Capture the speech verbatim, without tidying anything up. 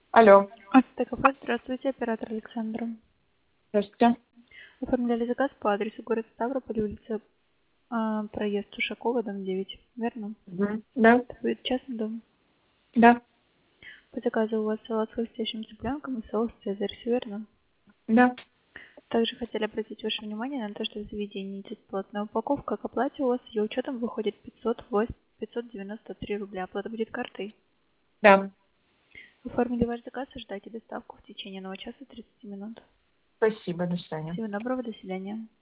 Алло. АТК, здравствуйте, оператор Александра. Здравствуйте. Оформляли заказ по адресу город Ставрополь, улица а, проезд Ушакова, дом девять. Верно? Мгм. Да, Это будет частный дом. да, По заказу у вас салат с хрустящим цыпленком и соус Цезарь, всё верно? да. Также хотели обратить ваше внимание на то, что в заведении идет платная упаковка. К оплате у вас ее учетом выходит пятьсот девяносто три рубля. Оплата будет картой. Да. Оформили ваш заказ и ждайте доставку в течение одного часа тридцати минут. Спасибо, до свидания. Всего доброго, до свидания.